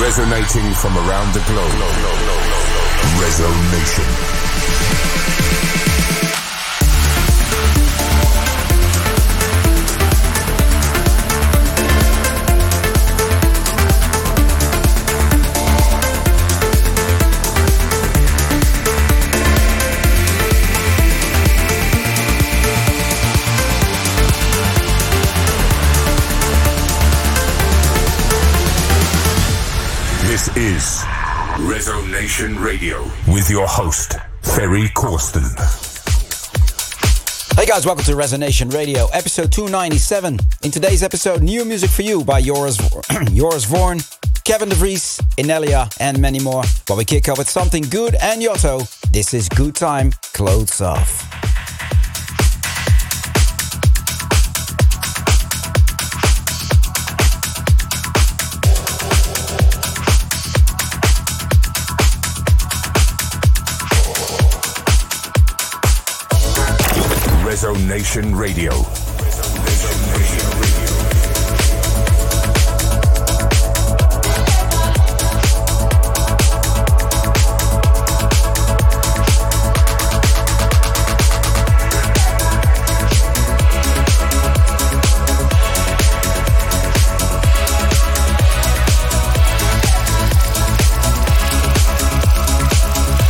Resonating from around the globe. Resonation. This is Resonation Radio with your host, Ferry Corsten. Hey guys, welcome to Resonation Radio, episode 297. In today's episode, new music for you by Joris Voorn, Kevin De Vries, Inelia, and many more. But we kick off with something good and Yotto. This is Good Time, Clothes Off. Resonation Radio.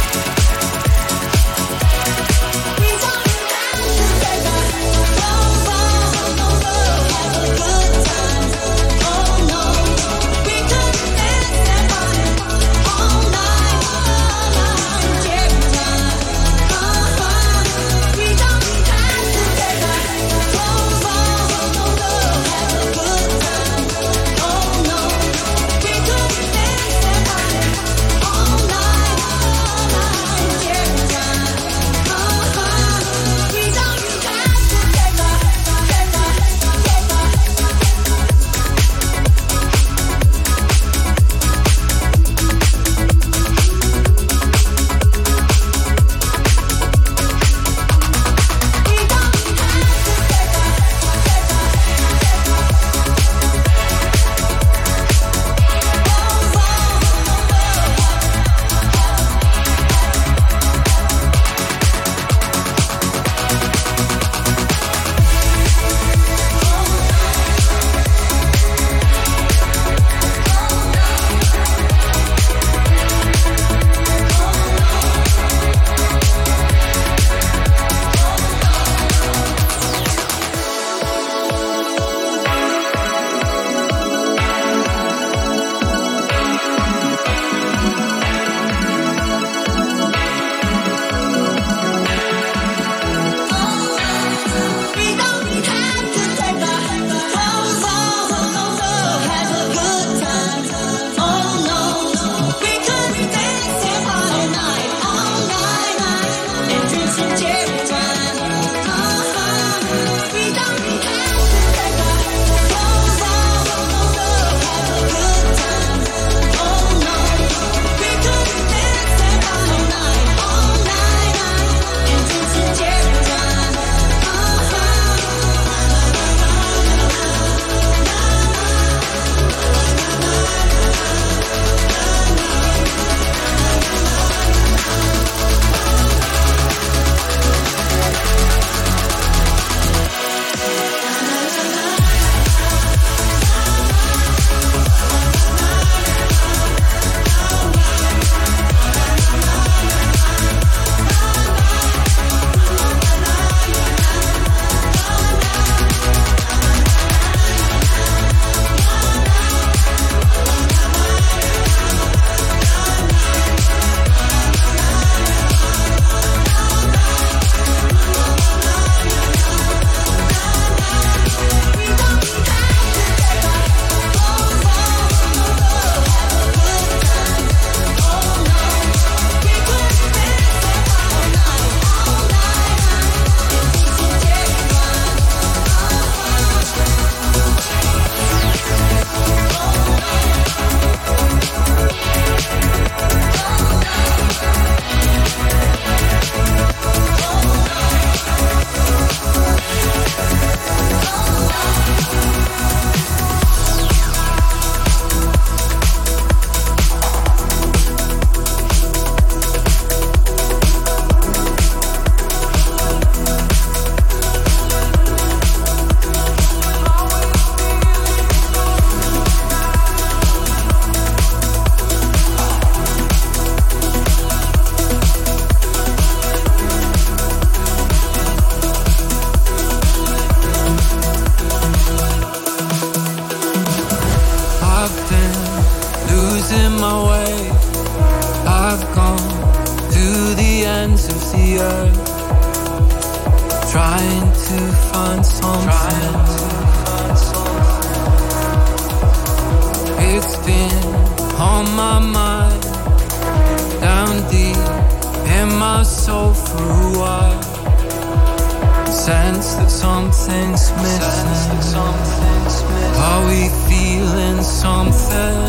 Over losing my way. I've gone to the ends of the earth, trying to find something. It's been on my mind, down deep in my soul for a while. Sense that something's missing. Are we feeling something?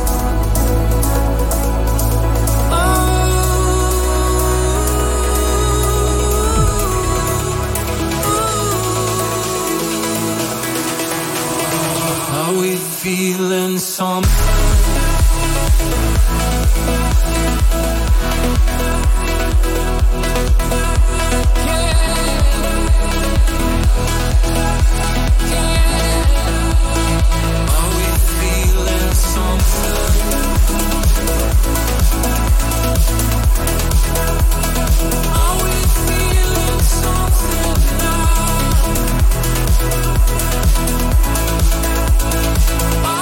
Are we feeling something?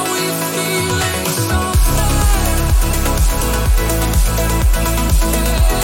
Yeah.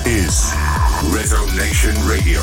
is Resonation Radio.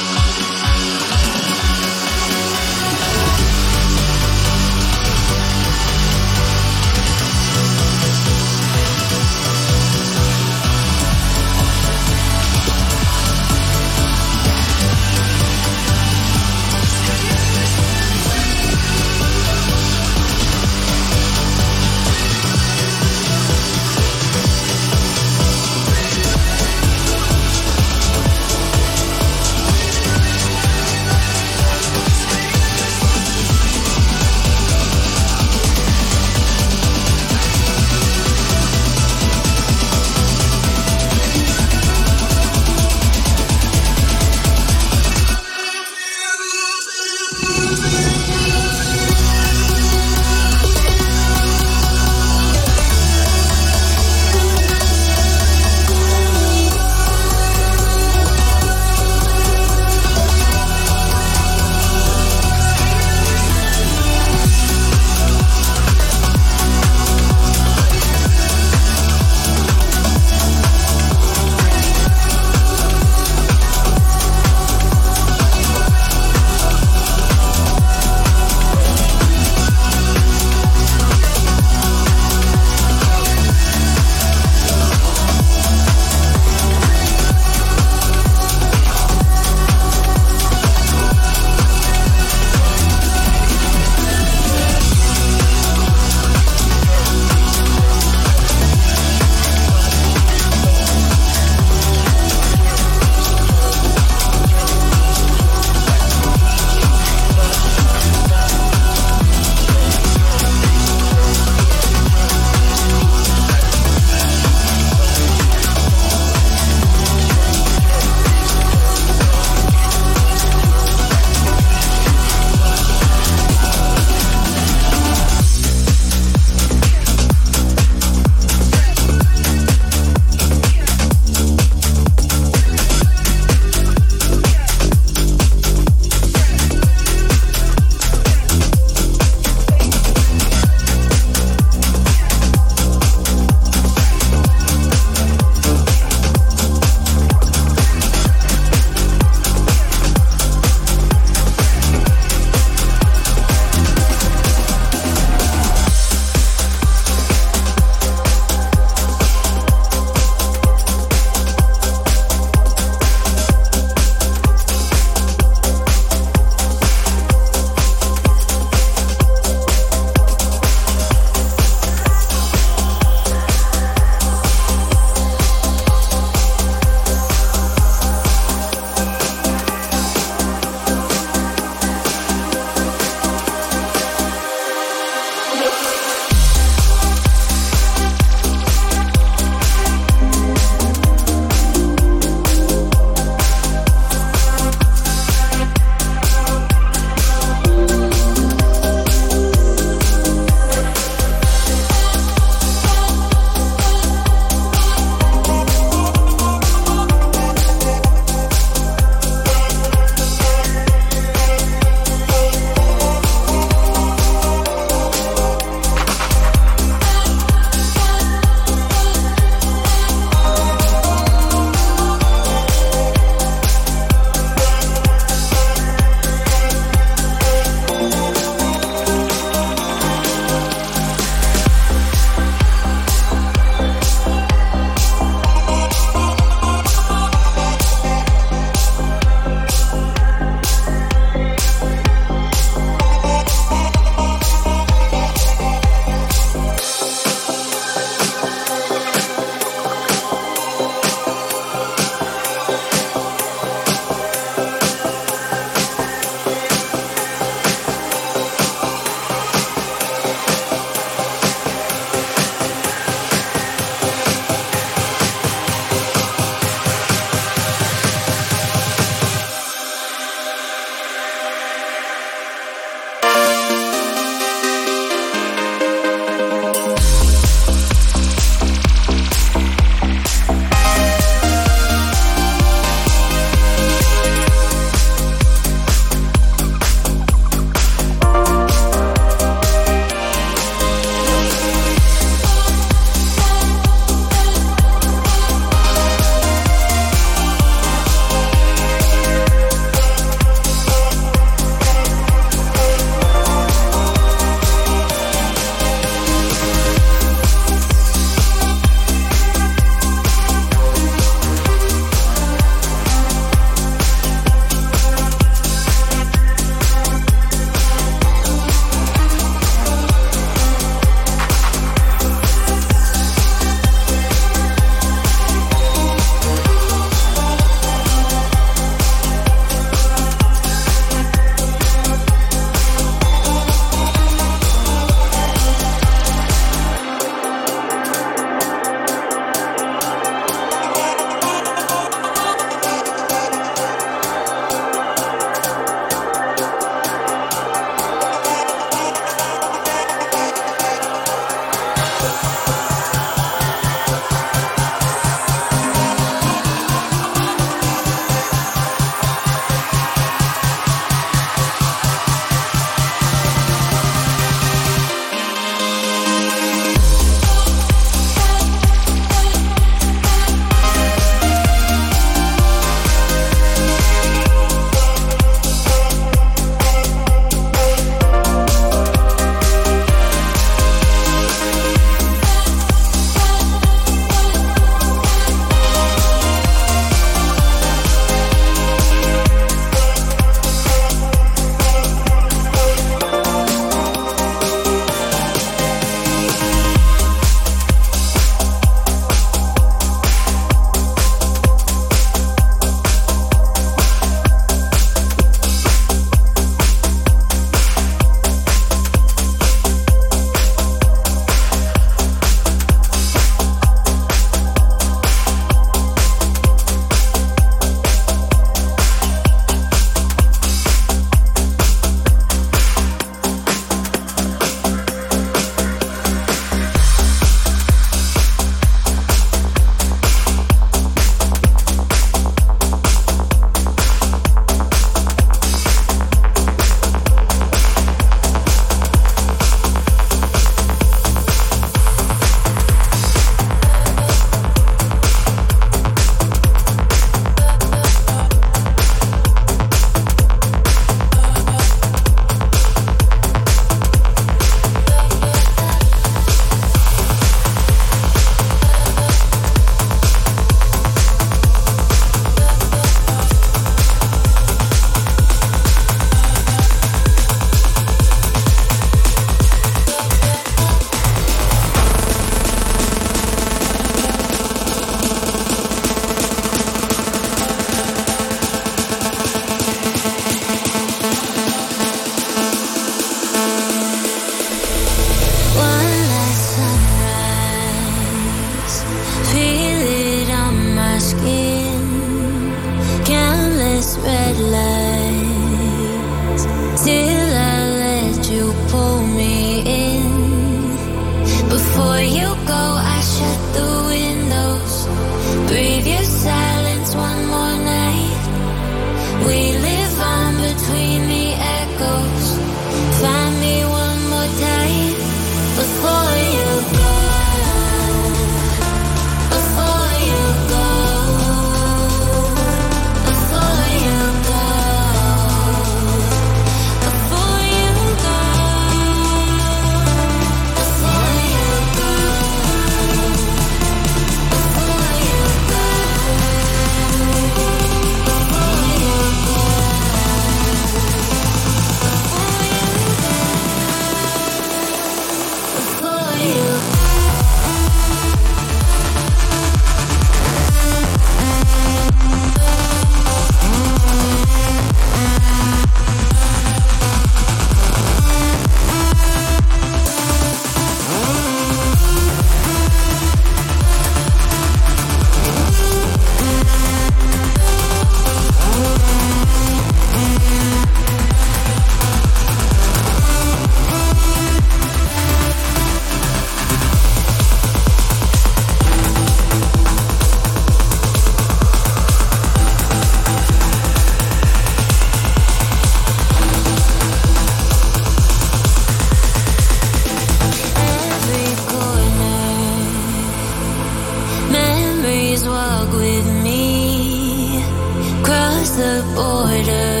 the border.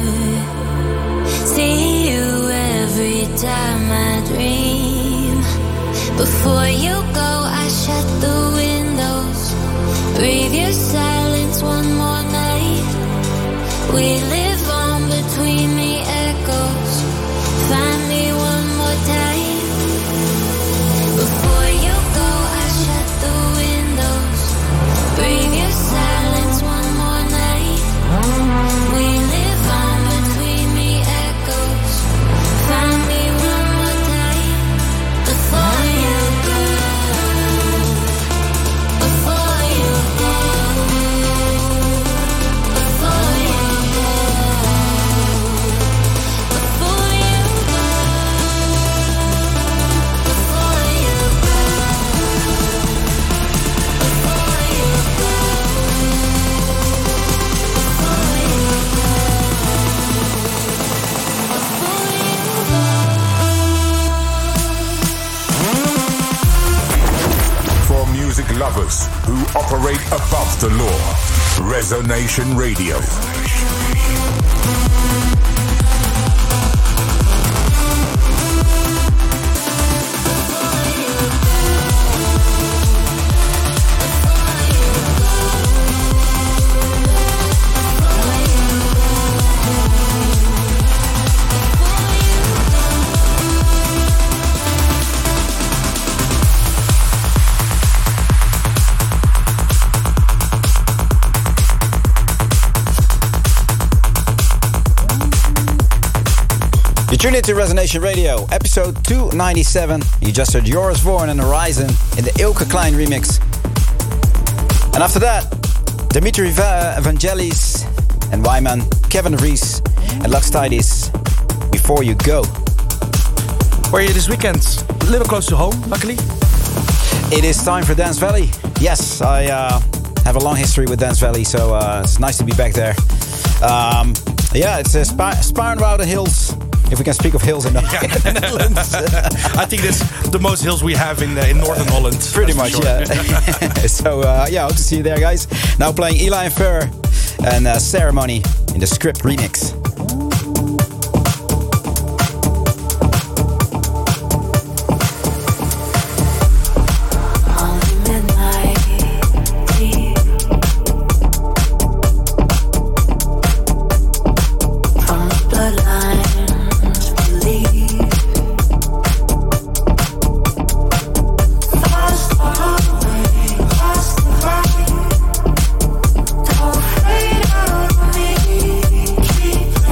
See you every time I dream. Before you go, I shut the windows. Breathe your silence one more night. We live on between the echoes. Find me one more time. Before you go, I shut the windows. Breathe your silence one more night. We live on between the echoes. Find me one more time. Before you go. Before you go. Before you go. Before you go. Before you go. Before you go. For music lovers who operate above the law, Resonation Radio. You tune into Resonation Radio, episode 297. You just heard Joris Voorn and Horizon in the Ilke Klein remix. And after that, Dimitri Vangelis and Wyman, Kevin de Vries and Lux Tidis, Before You Go. Where are you this weekend? A little close to home, luckily. It is time for Dance Valley. Yes, I have a long history with Dance Valley, so it's nice to be back there. It's Spaarnwoude Hills, if we can speak of hills in the Netherlands. I think that's the most hills we have in Northern Holland. Pretty much, sure. yeah. So, hope to see you there, guys. Now playing Eli and Fur and Ceremony in the Script remix. Keep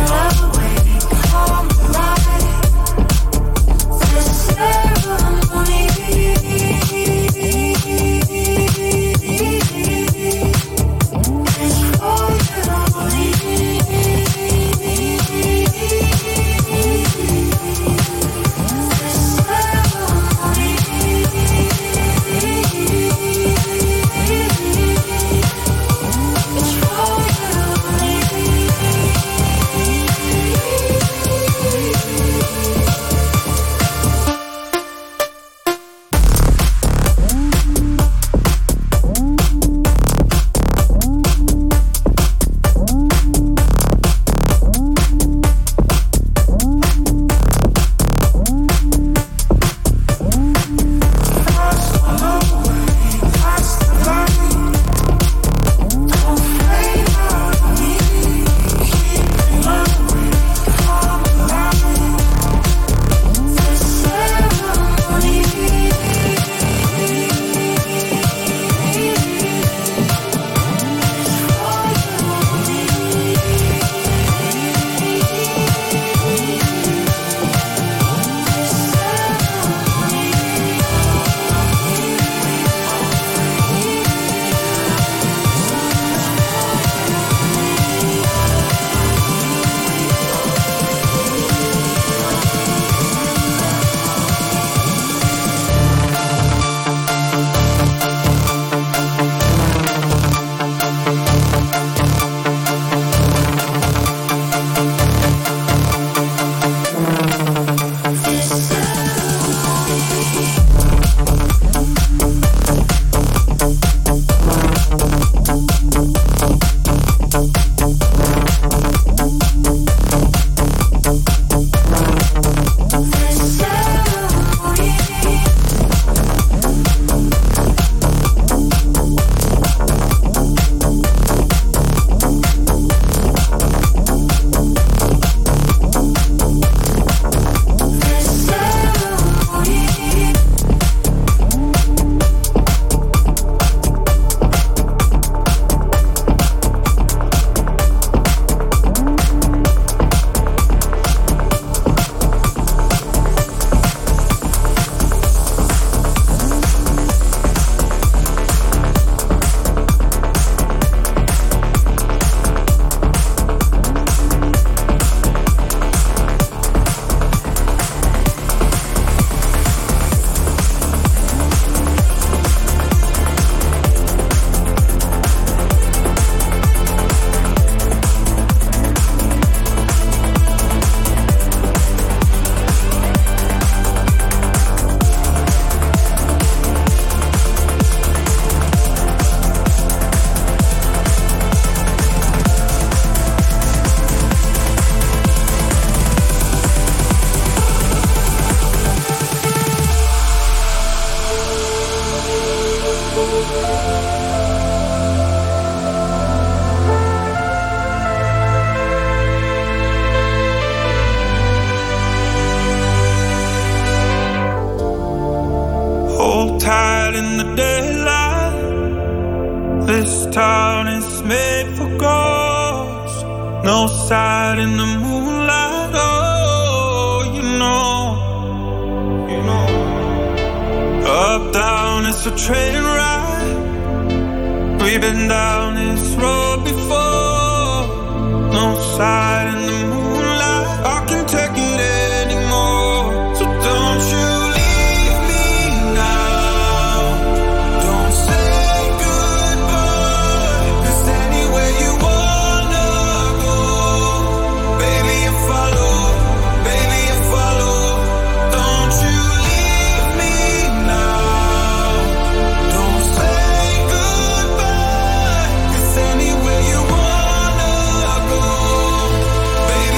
This town is made for ghosts. No side in the moonlight. Oh, you know. Up, down, it's a train ride. We've been down this road before. No side in the moonlight. I can't take it anymore. So don't you leave me now. Don't say goodbye. 'Cause anywhere you wanna go, baby, you follow. Baby, you follow. Don't you leave me now. Don't say goodbye. 'Cause anywhere you wanna go, baby,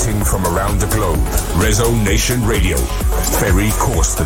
Broadcasting from around the globe. Rezo Nation Radio. Ferry Corsten.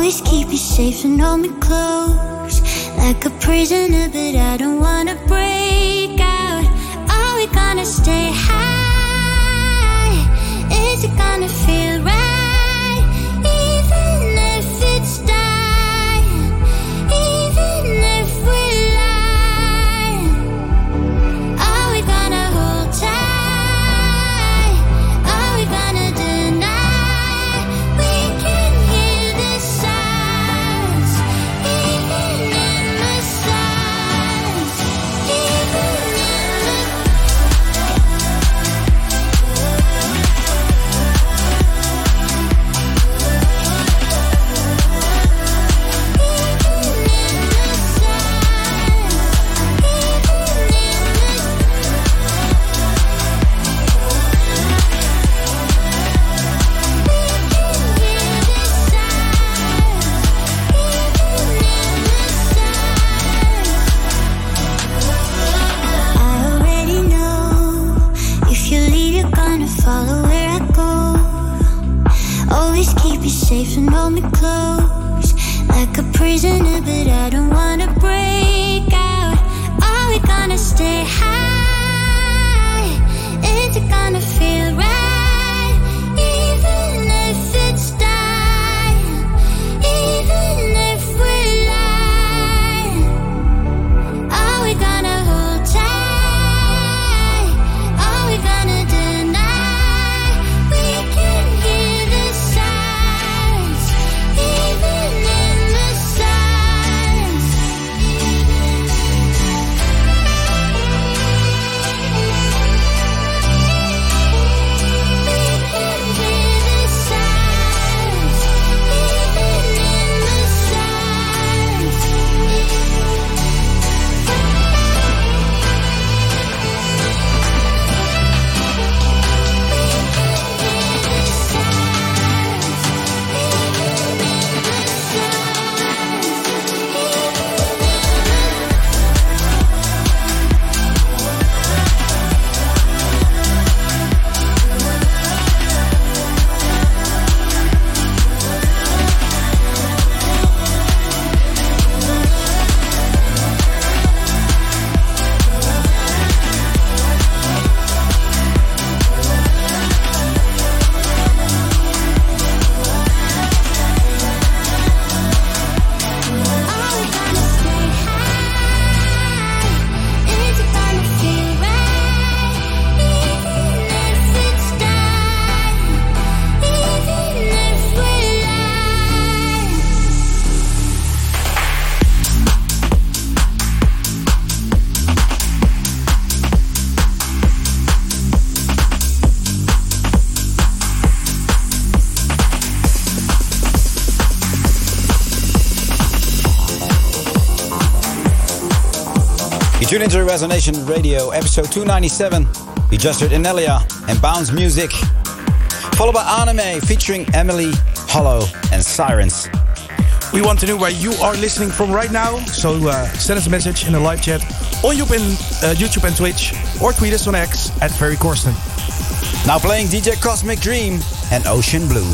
Always keep you safe and hold me close, like a prisoner, but I don't wanna break out. Are we gonna stay high? Is it gonna feel right? Even if it's dying, even if we're lying, are we gonna hold tight? Are we gonna deny? We can hear the signs, even in the silence, even in the follow where I go. Always keep you safe and hold me close, like a prisoner, but I don't wanna break out. Are we gonna stay high? Is it gonna feel right? Even if it's dying, even if we're lying, are we gonna hold tight? Are we gonna tune into Resonation Radio, episode 297. You just heard Inelia and Bounce Music, followed by Anime featuring Emily, Hollow and Sirens. We want to know where you are listening from right now, so send us a message in the live chat on YouTube and Twitch, or tweet us on X at Ferry Corsten. Now playing DJ Cosmic Dream and Ocean Blue.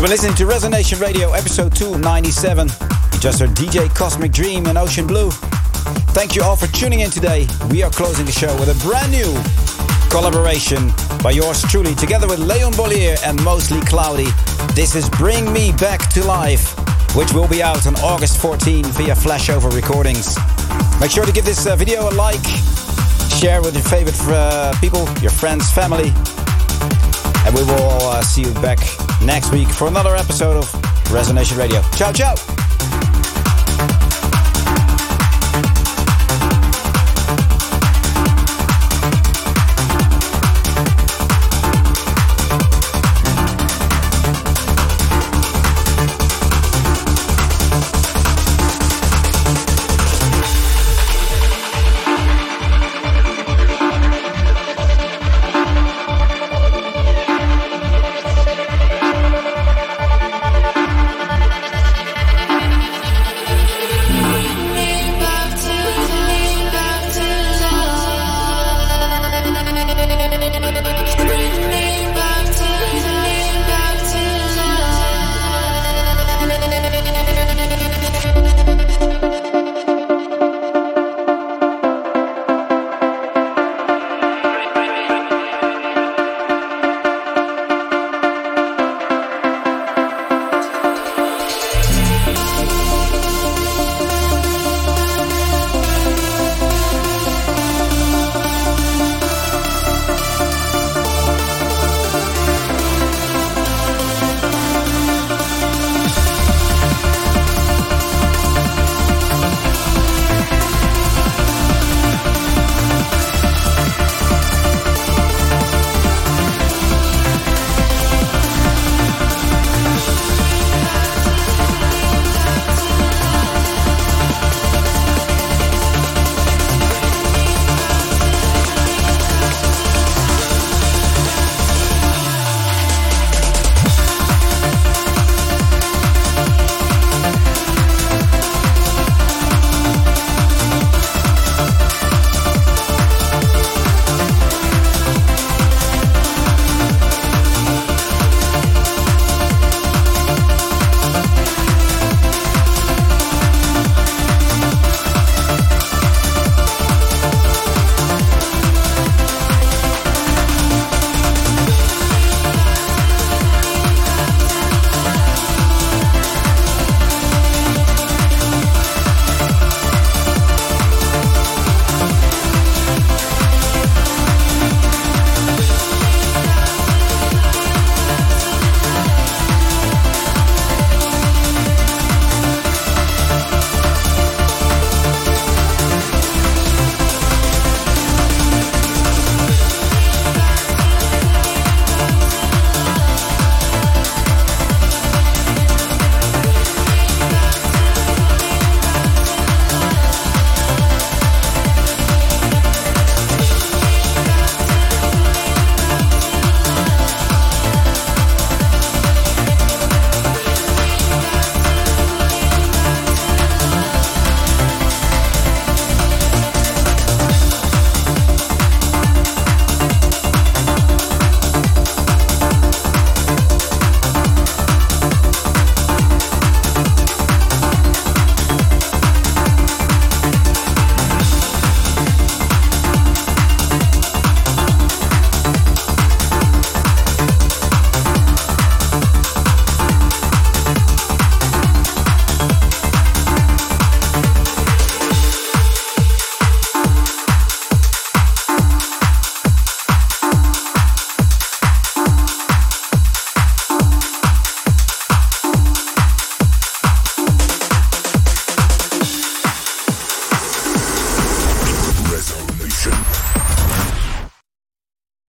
You've been listening to Resonation Radio, episode 297. You just heard DJ Cosmic Dream and Ocean Blue. Thank you all for tuning in today. We are closing the show with a brand new collaboration by yours truly, together with Leon Bollier and Mostly Cloudy. This is Bring Me Back to Life, which will be out on August 14 via Flashover Recordings. Make sure to give this video a like, share with your favorite people, your friends, family. And we will see you back next week for another episode of Resonation Radio. Ciao, ciao!